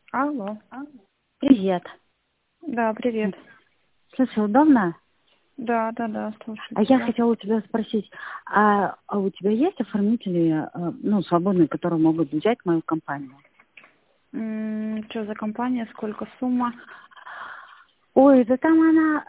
Алло. Привет. Да, привет. Слушай, удобно? Да, слушаю А я тебя. хотела у тебя спросить, а у тебя есть оформители, свободные, которые могут взять мою компанию? Что за компания, сколько сумма? Ой, да там она,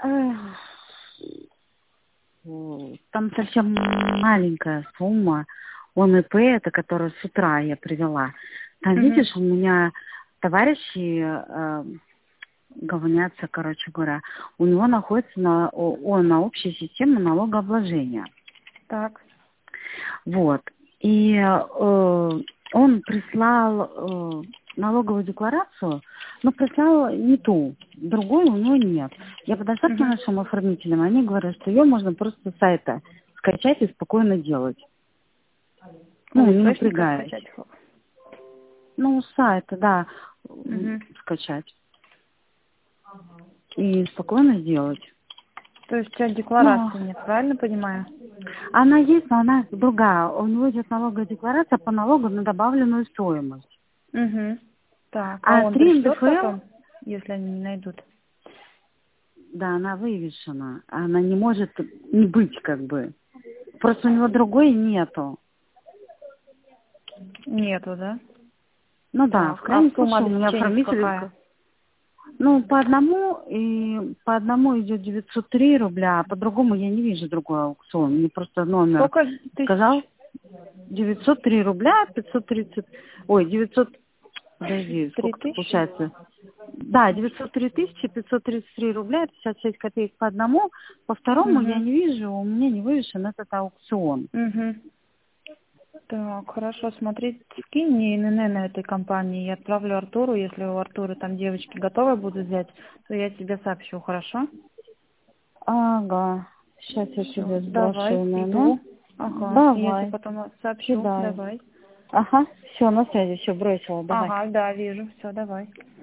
там совсем маленькая сумма. Он ИП, это который с утра я привела. Там, Угу. видишь, у меня товарищи говнятся, короче говоря. У него находится на общей системе налогообложения. Так. Вот. И он прислал налоговую декларацию, но прислал не ту, другой у него нет. Я подошла к Угу. нашим оформителям, они говорят, что ее можно просто с сайта скачать и спокойно делать. Из Не источника напрягаясь. скачать? С сайта, да, Угу. скачать. И спокойно сделать. То есть у тебя Ну, декларации нет, правильно понимаю? она есть, но она другая. У него идет налоговая декларация по налогу на добавленную стоимость. Угу. Так, а А он 3 пришлет НДФЛ, потом, если они не найдут? да, она вывешена. Она не может не быть, как бы. Просто у него другой нету. Нету, да? Ну да, в Так, а крайнем сумма случае у меня обеспечения оформитель... какая? по одному идет 903 рубля, а по другому я не вижу другой аукцион. Мне просто номер Сколько тысяч? сказал 903 рубля, 530... Ой, 900... Подожди, 3000? сколько-то получается? Да, 903 533 рубля, 56 копеек по одному. По второму я Угу. не вижу, у меня не вывешен этот аукцион. Угу. Так, хорошо, смотри, скинь мне ИНН на этой компании, я отправлю Артуру, если у Артура там девочки готовы будут взять, то я тебе сообщу, хорошо? Ага, сейчас я Все, тебе давай, сброшу, наверное. иду. Ага, я тебе Давай, потом сообщу, кидай. давай. Ага, все, на связи, все, бросила, давай. Ага, да, вижу, все, давай.